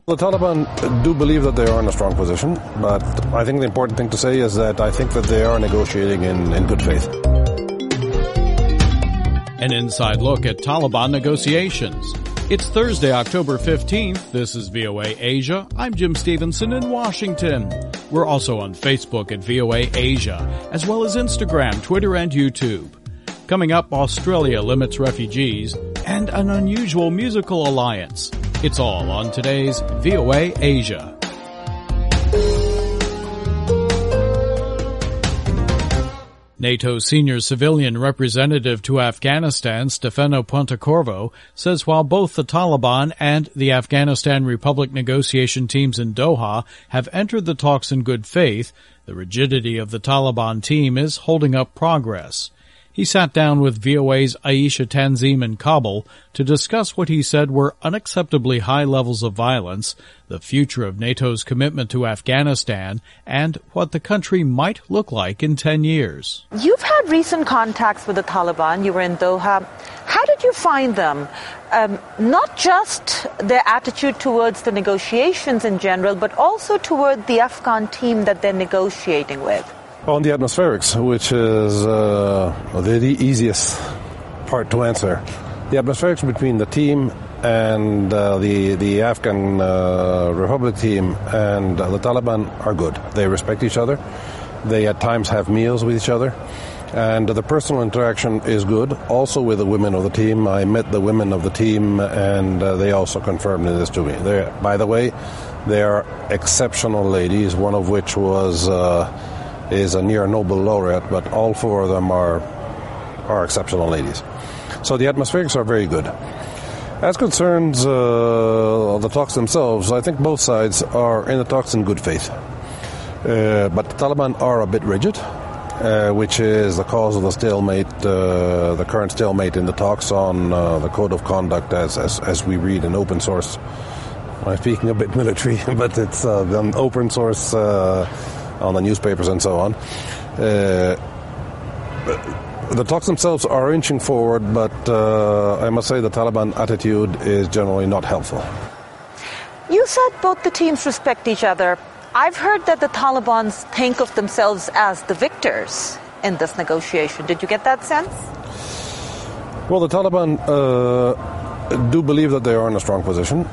The Taliban do believe that they are in a strong position, but I think the important thing to say is that I think that they are negotiating in good faith. An inside look at Taliban negotiations. It's Thursday, October 15th. This is VOA Asia. I'm Jim Stevenson in Washington. We're also on Facebook at VOA Asia, as well as Instagram, Twitter, and YouTube. Coming up, Australia limits refugees and an unusual musical alliance. It's all on today's VOA Asia. NATO's senior civilian representative to Afghanistan, Stefano Pontecorvo, says while both the Taliban and the Afghanistan Republic negotiation teams in Doha have entered the talks in good faith, the rigidity of the Taliban team is holding up progress. He sat down with VOA's Aisha Tanzim in Kabul to discuss what he said were unacceptably high levels of violence, the future of NATO's commitment to Afghanistan, and what the country might look like in 10 years. You've had recent contacts with the Taliban. You were in Doha. How did you find them? Not just their attitude towards the negotiations in general, but also toward the Afghan team that they're negotiating with. On the atmospherics, which is the easiest part to answer. The atmospherics between the team and the Afghan Republic team and the Taliban are good. They respect each other. They at times have meals with each other. And the personal interaction is good, also with the women of the team. I met the women of the team, and they also confirmed this to me. By the way, they are exceptional ladies, one of which is a near Nobel laureate, but all four of them are exceptional ladies. So the atmospherics are very good. As concerns the talks themselves, I think both sides are in the talks in good faith. But the Taliban are a bit rigid, which is the cause of the stalemate, the current stalemate in the talks on the code of conduct as we read in open source. I'm speaking a bit military, but it's an open source on the newspapers and so on. The talks themselves are inching forward, but I must say the Taliban attitude is generally not helpful. You said both the teams respect each other. I've heard that the Taliban think of themselves as the victors in this negotiation. Did you get that sense? Well, the Taliban do believe that they are in a strong position.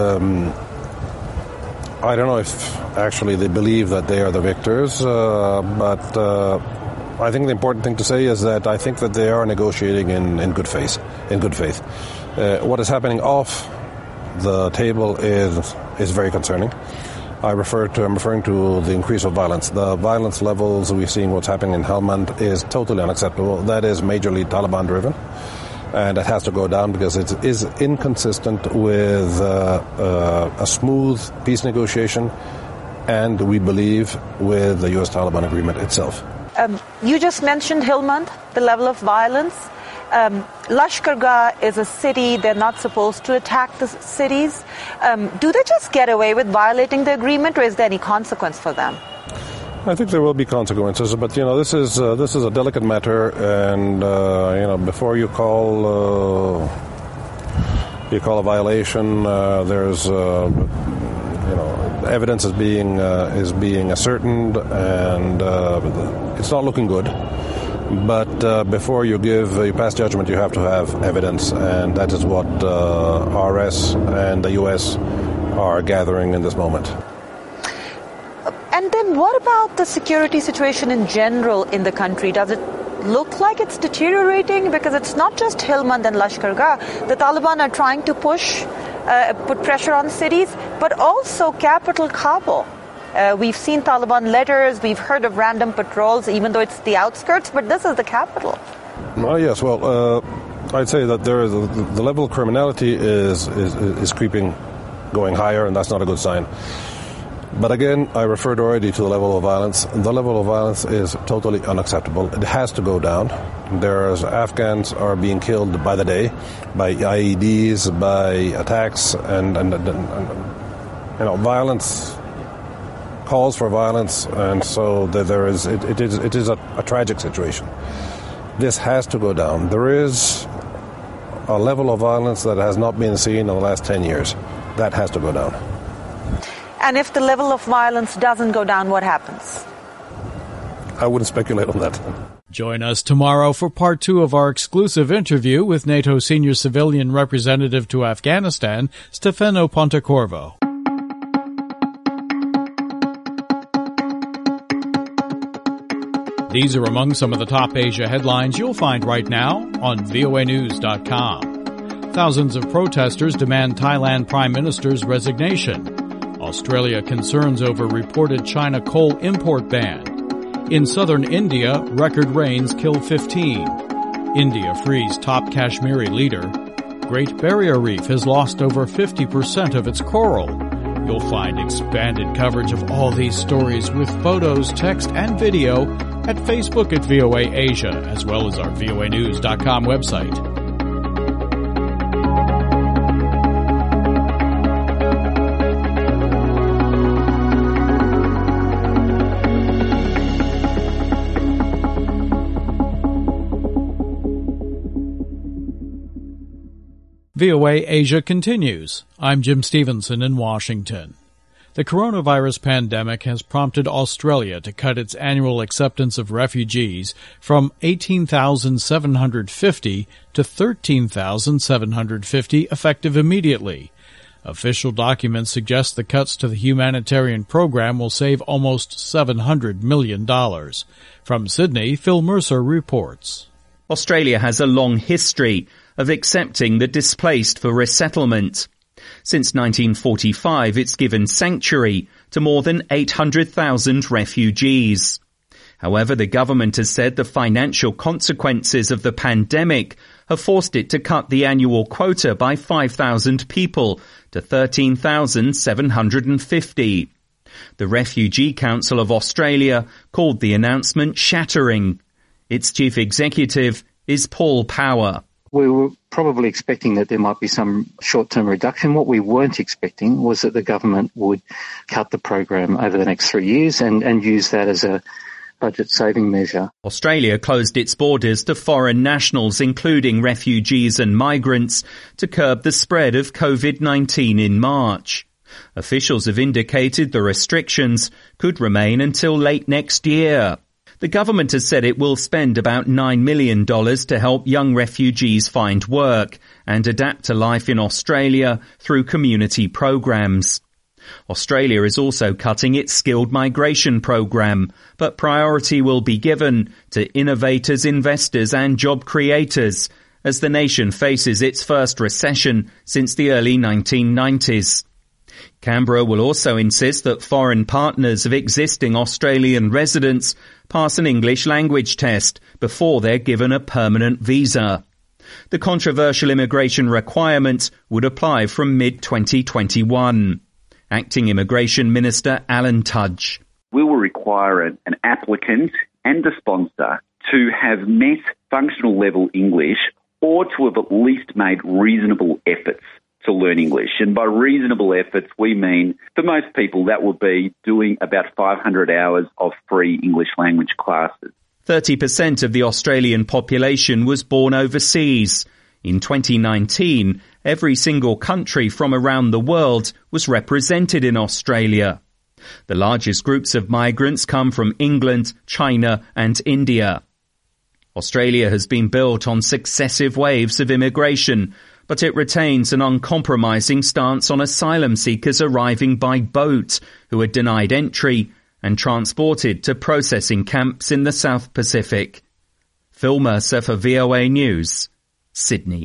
I don't know if actually they believe that they are the victors, but I think the important thing to say is that I think that they are negotiating in good faith. What is happening off the table is very concerning. I'm referring to the increase of violence. The violence levels we're seeing what's happening in Helmand is totally unacceptable. That is majorly Taliban driven. And it has to go down because it is inconsistent with a smooth peace negotiation and, we believe, with the U.S. Taliban agreement itself. You just mentioned Helmand, the level of violence. Lashkar Gah is a city. They're not supposed to attack the cities. Do they just get away with violating the agreement, or is there any consequence for them? I think there will be consequences, but this is a delicate matter, and before you call a violation, there's evidence is being ascertained, and it's not looking good. But before you pass judgment, you have to have evidence, and that is what RS and the U.S. are gathering in this moment. And then what about the security situation in general in the country? Does it look like it's deteriorating? Because it's not just Helmand and Lashkar Gah. The Taliban are trying to put pressure on cities, but also capital Kabul. We've seen Taliban letters, we've heard of random patrols, even though it's the outskirts, but this is the capital. Yes, I'd say that the level of criminality is creeping, going higher, and that's not a good sign. But again, I referred already to the level of violence. The level of violence is totally unacceptable. It has to go down. Afghans are being killed by the day, by IEDs, by attacks, and violence calls for violence, and so it is a tragic situation. This has to go down. There is a level of violence that has not been seen in the last 10 years. That has to go down. And if the level of violence doesn't go down, what happens? I wouldn't speculate on that. Join us tomorrow for part 2 of our exclusive interview with NATO Senior Civilian Representative to Afghanistan, Stefano Pontecorvo. These are among some of the top Asia headlines you'll find right now on voanews.com. Thousands of protesters demand Thailand Prime Minister's resignation. Australia concerns over reported China coal import ban. In southern India, record rains kill 15. India frees top Kashmiri leader. Great Barrier Reef has lost over 50% of its coral. You'll find expanded coverage of all these stories with photos, text, and video at Facebook at VOA Asia, as well as our voanews.com website. VOA Asia continues. I'm Jim Stevenson in Washington. The coronavirus pandemic has prompted Australia to cut its annual acceptance of refugees from 18,750 to 13,750 effective immediately. Official documents suggest the cuts to the humanitarian program will save almost $700 million. From Sydney, Phil Mercer reports. Australia has a long history of accepting the displaced for resettlement. Since 1945, it's given sanctuary to more than 800,000 refugees. However, the government has said the financial consequences of the pandemic have forced it to cut the annual quota by 5,000 people to 13,750. The Refugee Council of Australia called the announcement shattering. Its chief executive is Paul Power. We were probably expecting that there might be some short-term reduction. What we weren't expecting was that the government would cut the program over the next 3 years and use that as a budget-saving measure. Australia closed its borders to foreign nationals, including refugees and migrants, to curb the spread of COVID-19 in March. Officials have indicated the restrictions could remain until late next year. The government has said it will spend about $9 million to help young refugees find work and adapt to life in Australia through community programs. Australia is also cutting its skilled migration program, but priority will be given to innovators, investors and job creators as the nation faces its first recession since the early 1990s. Canberra will also insist that foreign partners of existing Australian residents pass an English language test before they're given a permanent visa. The controversial immigration requirement would apply from mid-2021. Acting Immigration Minister Alan Tudge. We will require an applicant and the sponsor to have met functional level English or to have at least made reasonable efforts to learn English. And by reasonable efforts, we mean, for most people, that would be doing about 500 hours of free English language classes. 30% of the Australian population was born overseas. In 2019, every single country from around the world was represented in Australia. The largest groups of migrants come from England, China and India. Australia has been built on successive waves of immigration, but it retains an uncompromising stance on asylum seekers arriving by boat who are denied entry and transported to processing camps in the South Pacific. Phil Mercer for VOA News, Sydney.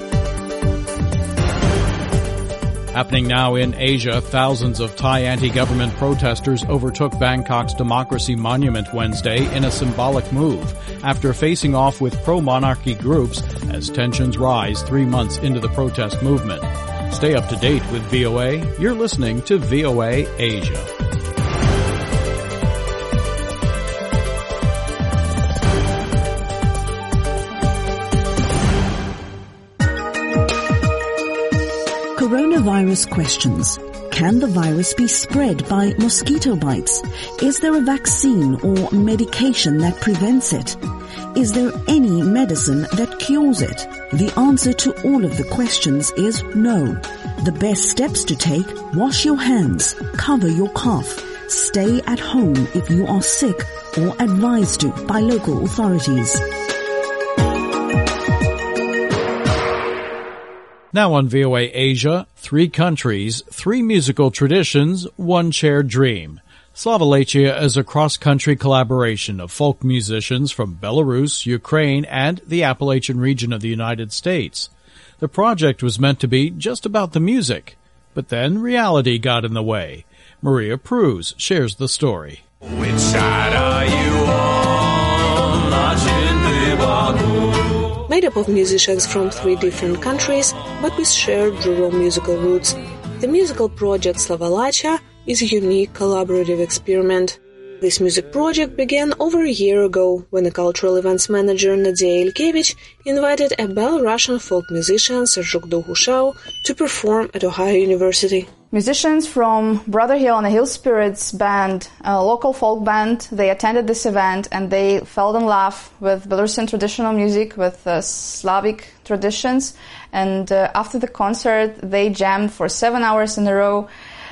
Happening now in Asia, thousands of Thai anti-government protesters overtook Bangkok's Democracy Monument Wednesday in a symbolic move after facing off with pro-monarchy groups as tensions rise 3 months into the protest movement. Stay up to date with VOA. You're listening to VOA Asia. Coronavirus questions. Can the virus be spread by mosquito bites? Is there a vaccine or medication that prevents it? Is there any medicine that cures it? The answer to all of the questions is no. The best steps to take: wash your hands, cover your cough, stay at home if you are sick or advised to by local authorities. Now on VOA Asia, 3 countries, 3 musical traditions, 1 shared dream. Slavalacia is a cross-country collaboration of folk musicians from Belarus, Ukraine, and the Appalachian region of the United States. The project was meant to be just about the music, but then reality got in the way. Maria Pruz shares the story. Which side are you on? Made up of musicians from 3 different countries, but with shared rural musical roots, the musical project Slavalacia is a unique collaborative experiment. This music project began over a year ago when a cultural events manager Nadia Ilkevich invited a Belarusian folk musician Serjuk Dogushau to perform at Ohio University. Musicians from Brother Hill and the Hill Spirits band, a local folk band, they attended this event and they fell in love with Belarusian traditional music, with Slavic traditions. And after the concert, they jammed for 7 hours in a row.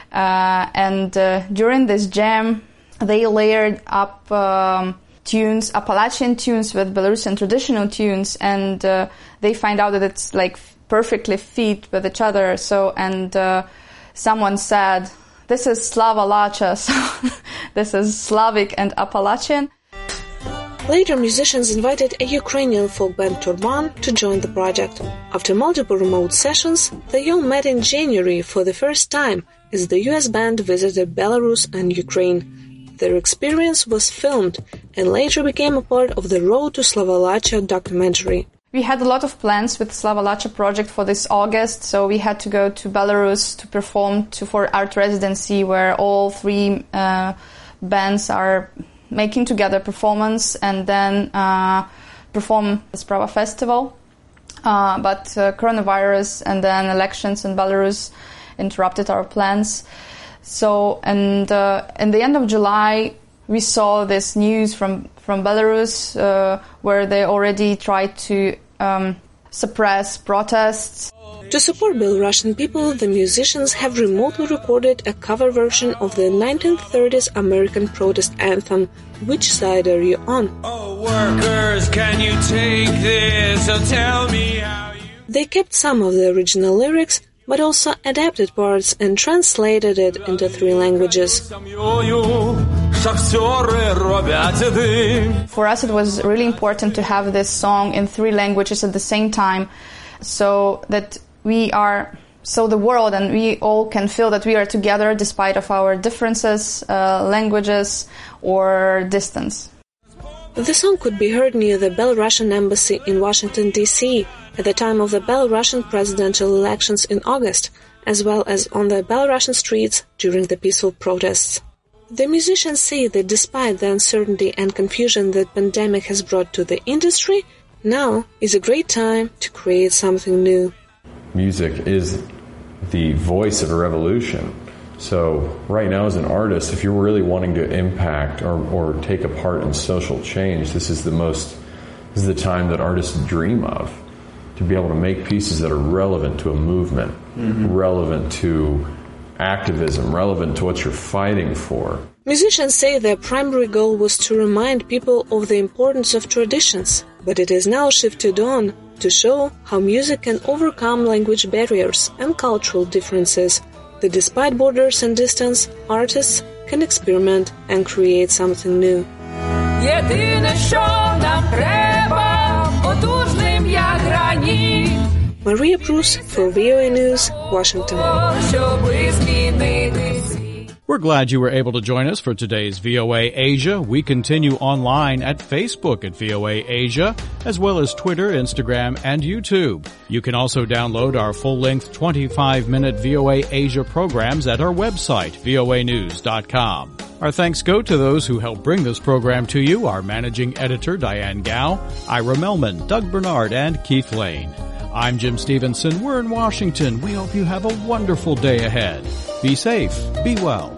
During this jam, they layered up tunes, Appalachian tunes with Belarusian traditional tunes, and they find out that it's like perfectly fit with each other. Someone said, "This is Slavalacia," so this is Slavic and Appalachian. Later, musicians invited a Ukrainian folk band Turban to join the project. After multiple remote sessions, they all met in January for the first time as the US band visited Belarus and Ukraine. Their experience was filmed and later became a part of the Road to Slavalacia documentary. We had a lot of plans with Slavalacia project for this August, so we had to go to Belarus to perform for art residency, where all 3 bands are making together performance and then perform the Sprava Festival. But coronavirus and then elections in Belarus interrupted our plans. So, in the end of July, we saw this news from Belarus, where they already tried to suppress protests. To support Belarusian people, the musicians have remotely recorded a cover version of the 1930s American protest anthem, "Which Side Are You On?" Oh, workers, can you take this? So tell me how you... They kept some of the original lyrics, but also adapted parts and translated it into 3 languages. For us, it was really important to have this song in 3 languages at the same time, so that the world and we all can feel that we are together despite of our differences, languages or distance. The song could be heard near the Belarusian embassy in Washington, D.C. at the time of the Belarusian presidential elections in August, as well as on the Belarusian streets during the peaceful protests. The musicians say that despite the uncertainty and confusion that pandemic has brought to the industry, now is a great time to create something new. Music is the voice of a revolution. So right now as an artist, if you're really wanting to impact or take a part in social change, this is the time that artists dream of, to be able to make pieces that are relevant to a movement, relevant to activism, relevant to what you're fighting for. Musicians say their primary goal was to remind people of the importance of traditions, but it is now shifted on to show how music can overcome language barriers and cultural differences, that despite borders and distance, artists can experiment and create something new. Maria Pruz for VOA News, Washington. We're glad you were able to join us for today's VOA Asia. We continue online at Facebook at VOA Asia, as well as Twitter, Instagram, and YouTube. You can also download our full-length 25-minute VOA Asia programs at our website, voanews.com. Our thanks go to those who helped bring this program to you, our managing editor, Diane Gao, Ira Melman, Doug Bernard, and Keith Lane. I'm Jim Stevenson. We're in Washington. We hope you have a wonderful day ahead. Be safe. Be well.